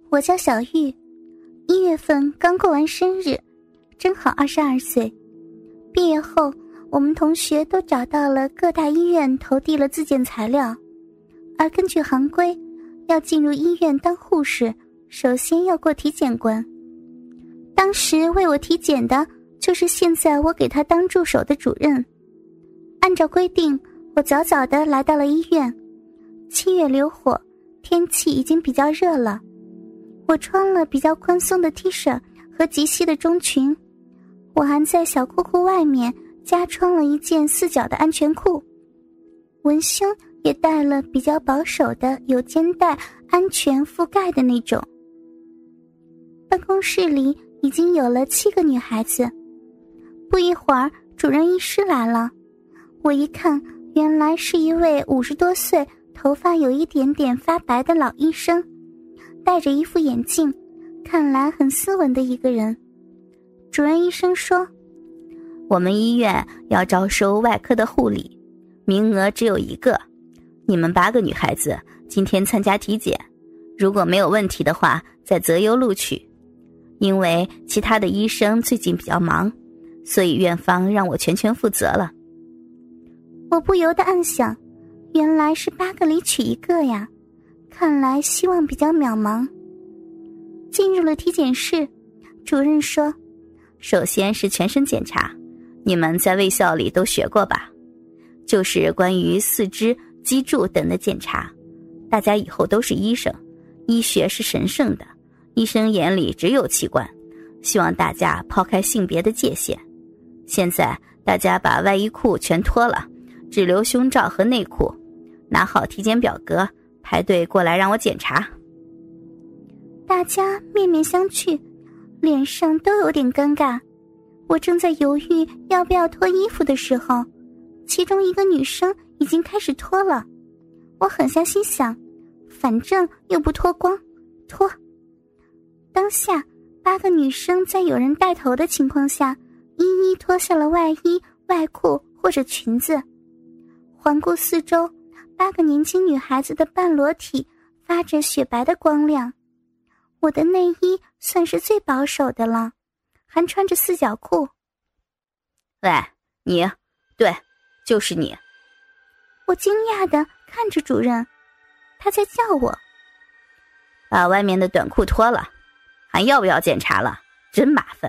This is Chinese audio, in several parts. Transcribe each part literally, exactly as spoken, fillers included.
我叫小玉，一月份刚过完生日，正好二十二岁。毕业后，我们同学都找到了各大医院投递了自荐材料，而根据行规，要进入医院当护士，首先要过体检关。当时为我体检的就是现在我给他当助手的主任。按照规定，我早早地来到了医院。七月流火，天气已经比较热了。我穿了比较宽松的 T 恤和及膝的中裙，我还在小裤裤外面加穿了一件四角的安全裤，文胸也带了比较保守的有肩带安全覆盖的那种。办公室里已经有了七个女孩子。不一会儿，主任医师来了。我一看，原来是一位五十多岁、头发有一点点发白的老医生，戴着一副眼镜，看来很斯文的一个人。主任医生说， 我们医院要招收外科的护理，名额只有一个，你们八个女孩子今天参加体检，如果没有问题的话再择优录取。因为其他的医生最近比较忙，所以院方让我全权负责了。 我不由得暗想，原来是八个里取一个呀，看来希望比较渺茫。进入了体检室，主任说， 首先是全身检查，你们在卫校里都学过吧，就是关于四肢、脊柱等的检查。大家以后都是医生，医学是神圣的，医生眼里只有器官，希望大家抛开性别的界限。现在大家把外衣裤全脱了，只留胸罩和内裤，拿好体检表格，排队过来让我检查。 大家面面相觑，脸上都有点尴尬。我正在犹豫要不要脱衣服的时候，其中一个女生已经开始脱了。我狠下心想，反正又不脱光，脱。当下八个女生在有人带头的情况下，一一脱下了外衣、外裤或者裙子。环顾四周，八个年轻女孩子的半裸体发着雪白的光亮。我的内衣算是最保守的了，还穿着四角裤。 喂，你，对，就是你。 我惊讶地看着主任，他在叫我。 把外面的短裤脱了，还要不要检查了？真麻烦。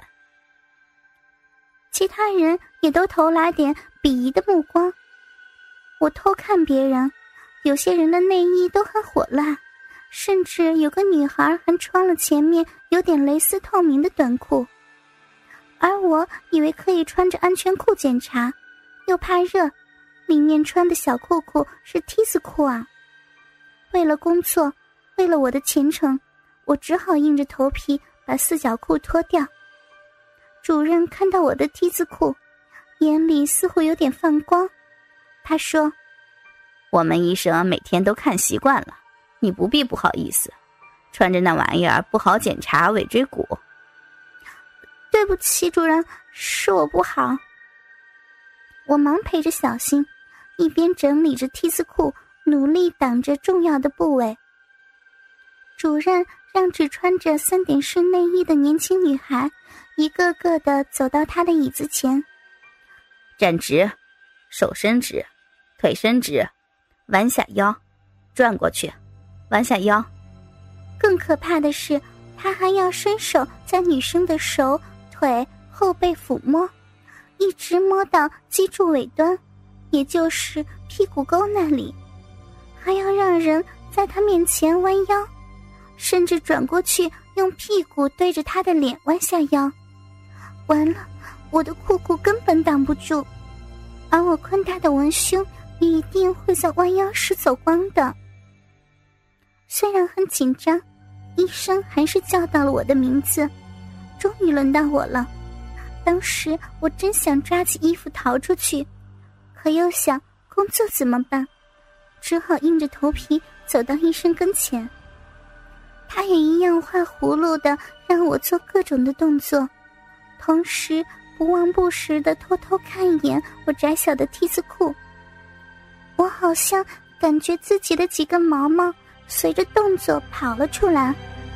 其他人也都投来点鄙夷的目光。我偷看别人，有些人的内衣都很火辣，甚至有个女孩还穿了前面有点蕾丝透明的短裤。而我以为可以穿着安全裤检查，又怕热，里面穿的小裤裤是梯子裤啊。为了工作，为了我的前程，我只好硬着头皮把四角裤脱掉。主任看到我的梯子裤，眼里似乎有点放光。他说， 我们医生每天都看习惯了，你不必不好意思，穿着那玩意儿不好检查尾椎骨。 对不起主任，是我不好。我忙陪着小心，一边整理着梯子裤，努力挡着重要的部位。主任让只穿着三点式内衣的年轻女孩一个个地走到她的椅子前。 站直，手伸直，腿伸直，弯下腰，转过去，弯下腰。 更可怕的是，他还要伸手在女生的手、腿、后背抚摸，一直摸到脊柱尾端，也就是屁股沟那里，还要让人在他面前弯腰，甚至转过去用屁股对着他的脸弯下腰。完了，我的裤裤根本挡不住，而我宽大的文胸也一定会在弯腰时走光的。虽然很紧张，医生还是叫到了我的名字。终于轮到我了。当时我真想抓起衣服逃出去，可又想工作怎么办，只好硬着头皮走到医生跟前。他也一样画葫芦的让我做各种的动作，同时不忘不时地偷偷看一眼我窄小的梯子裤。我好像感觉自己的几根毛毛随着动作跑了出来，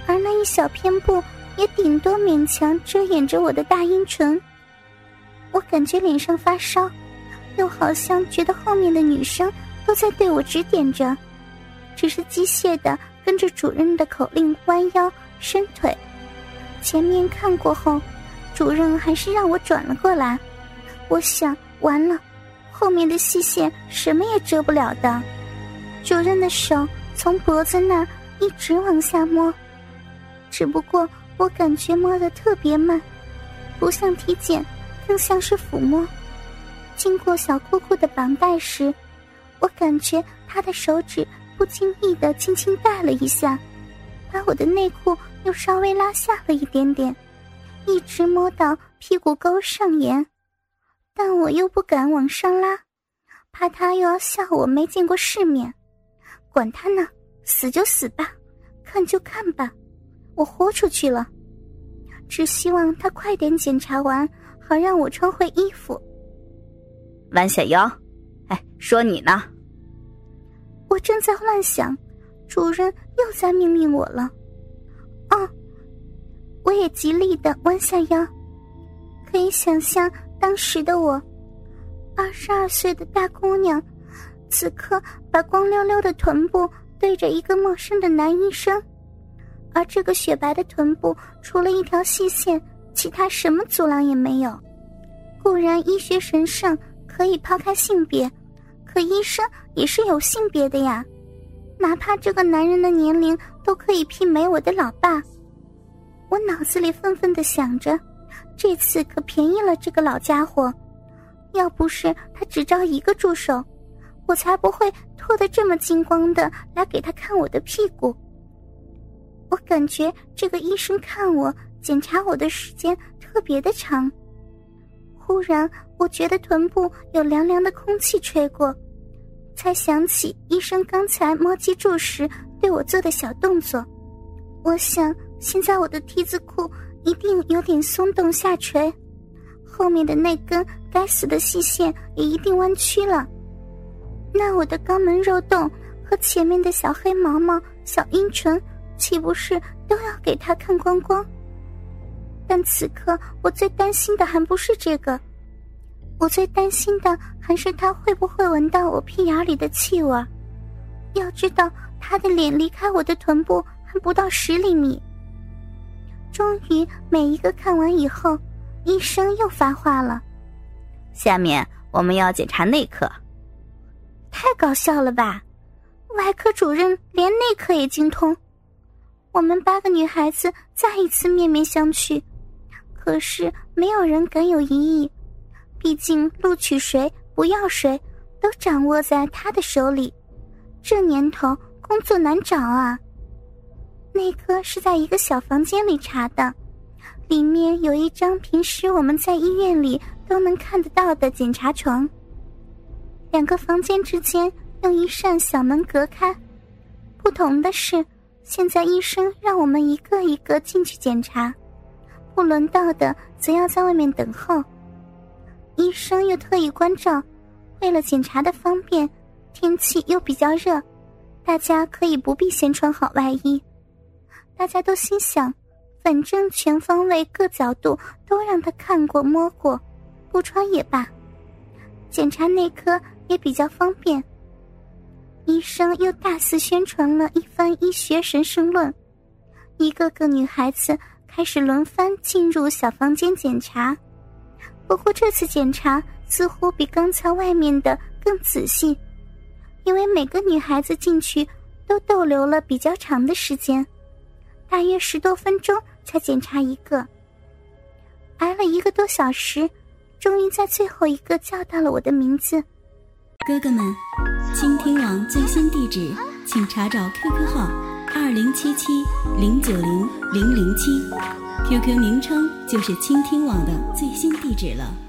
而那一小片布也顶多勉强遮掩着我的大阴唇。我感觉脸上发烧，又好像觉得后面的女生都在对我指点着，只是机械的跟着主任的口令弯腰伸腿。前面看过后，主任还是让我转了过来。我想完了，后面的细线什么也遮不了的。主任的手从脖子那一直往下摸，只不过我感觉摸得特别慢，不像体检，更像是抚摸。经过小裤裤的绑带时，我感觉他的手指不经意地轻轻带了一下，把我的内裤又稍微拉下了一点点，一直摸到屁股沟上沿。但我又不敢往上拉，怕他又要笑我没见过世面。管他呢，死就死吧，看就看吧，我豁出去了。只希望他快点检查完，好让我穿回衣服。 弯下腰，哎，说你呢。 我正在乱想，主任又在命令我了。哦，我也极力地弯下腰。可以想象当时的我，二十二岁的大姑娘，此刻把光溜溜的臀部对着一个陌生的男医生，而这个雪白的臀部除了一条细线，其他什么阻拦也没有。固然医学神圣，可以抛开性别，可医生也是有性别的呀，哪怕这个男人的年龄都可以媲美我的老爸。我脑子里愤愤地想着，这次可便宜了这个老家伙，要不是他只招一个助手，我才不会脱得这么精光的来给他看我的屁股。我感觉这个医生看我检查我的时间特别的长。忽然我觉得臀部有凉凉的空气吹过，才想起医生刚才摸脊柱时对我做的小动作。我想现在我的梯子裤一定有点松动下垂，后面的那根该死的细线也一定弯曲了。那我的肛门肉洞和前面的小黑毛毛、小阴唇，岂不是都要给他看光光？但此刻我最担心的还不是这个，我最担心的还是他会不会闻到我屁眼里的气味。要知道他的脸离开我的臀部还不到十厘米。终于每一个看完以后，医生又发话了， 下面我们要检查内科。 太搞笑了吧，外科主任连内科也精通。我们八个女孩子再一次面面相觑，可是没有人敢有异议，毕竟录取谁不要谁都掌握在他的手里，这年头工作难找啊。内科是在一个小房间里查的，里面有一张平时我们在医院里都能看得到的检查床，两个房间之间用一扇小门隔开。不同的是，现在医生让我们一个一个进去检查，不轮到的则要在外面等候。医生又特意关照，为了检查的方便，天气又比较热，大家可以不必先穿好外衣。大家都心想，反正全方位各角度都让他看过摸过，不穿也罢。检查内科也比较方便。医生又大肆宣传了一番医学神圣论，一个个女孩子开始轮番进入小房间检查。不过这次检查似乎比刚才外面的更仔细，因为每个女孩子进去都逗留了比较长的时间，大约十多分钟才检查一个。挨了一个多小时，终于在最后一个叫到了我的名字。 哥哥们，倾听网最新地址请查找 Q Q 号二零七七零九零零零七 ，Q Q 名称就是倾听网的最新地址了。